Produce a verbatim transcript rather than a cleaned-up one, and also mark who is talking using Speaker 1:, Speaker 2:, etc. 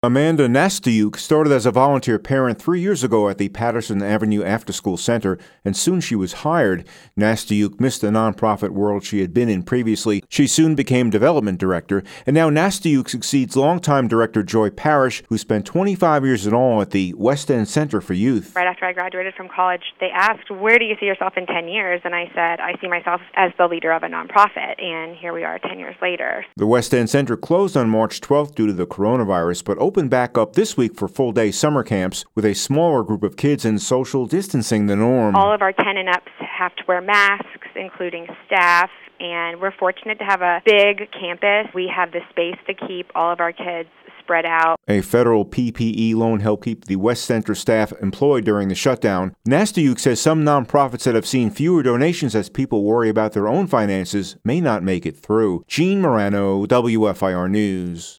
Speaker 1: Amanda Nastyuk started as a volunteer parent three years ago at the Patterson Avenue After School Center, and soon she was hired. Nastyuk missed the nonprofit world she had been in previously. She soon became development director, and now Nastyuk succeeds longtime director Joy Parrish, who spent twenty-five years in all at the West End Center for Youth.
Speaker 2: Right after I graduated from college, they asked, where do you see yourself in ten years? And I said, I see myself as the leader of a nonprofit, and here we are ten years later.
Speaker 1: The West End Center closed on March twelfth due to the coronavirus, but opened back up this week for full-day summer camps with a smaller group of kids and social distancing the norm.
Speaker 2: All of our ten and ups have to wear masks, including staff, and we're fortunate to have a big campus. We have the space to keep all of our kids spread out.
Speaker 1: A federal P P E loan helped keep the West Center staff employed during the shutdown. Nastyuk says some nonprofits that have seen fewer donations as people worry about their own finances may not make it through. Gene Marano, W F I R News.